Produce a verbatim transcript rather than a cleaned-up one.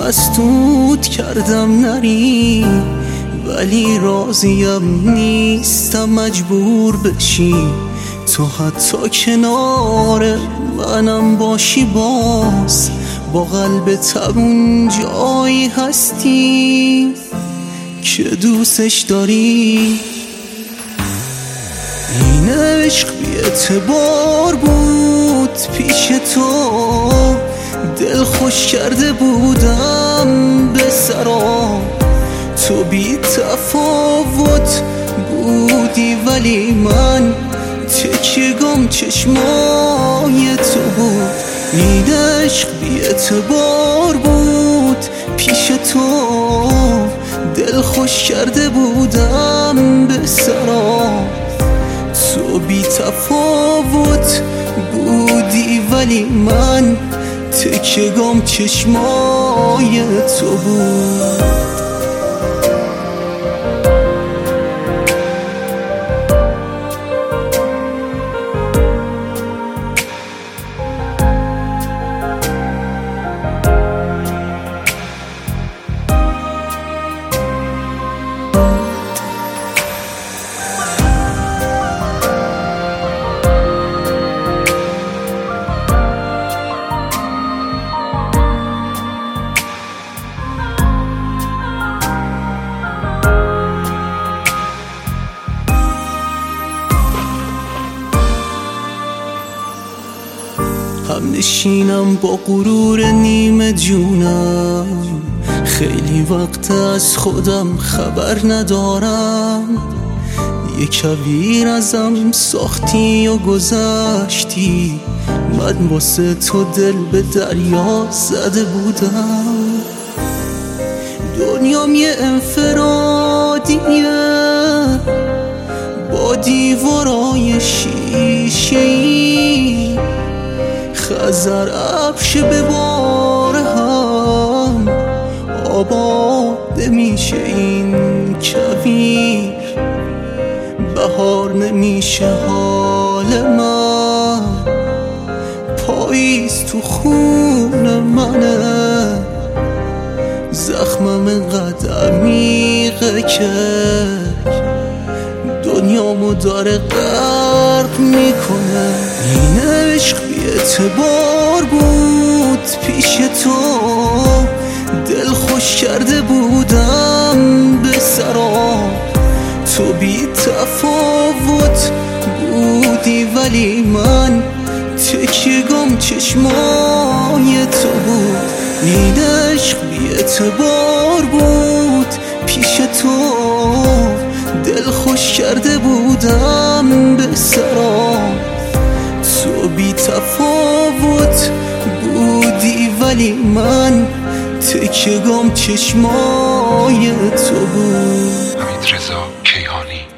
مسدود کردم نری، ولی راضیم نیستم مجبور بشی. تو حتی کنار منم باشی، باز با قلب تبون جایی هستی که دوستش داری. این عشق بی اعتبار بود پیش تو، دل خوش کرده بودم به سرا. تو بی تفاوت بودی ولی من تکیه‌گام چشمای تو بود. این عشق بی اعتبار بود پیش تو، دل خوش کرده بودم به سرا. تو بی تفاوت بودی ولی من تکیه‌گام چشمای تو بود. هم نشینم با غرور نیمه جونم، خیلی وقت از خودم خبر ندارم. یه کویر ازم ساختی و گذشتی، من واسه تو دل به دریا زده بودم. دنیام یه انفرادیه با دیوارای شیشه‌ای، خزر ابش به بار هم آباد نمیشه این کویر. بهار نمیشه حال من، پاییز تو خون منه. زخمم انقدر عمیقه که دنیامو داره غرق میکنه. این عشق بی اعتبار بود پیش تو، دل خوش کرده بودم به سرا. تو بی تفاوت بودی ولی من تکیه‌گام چشمای تو بود. این عشق بی اعتبار بود پیش تو، دل خوش کرده بودم به سرا. تو بی تفاوت بودی ولی من تکیه‌گام چشمای تو بود. حمیدرضا کیهانی.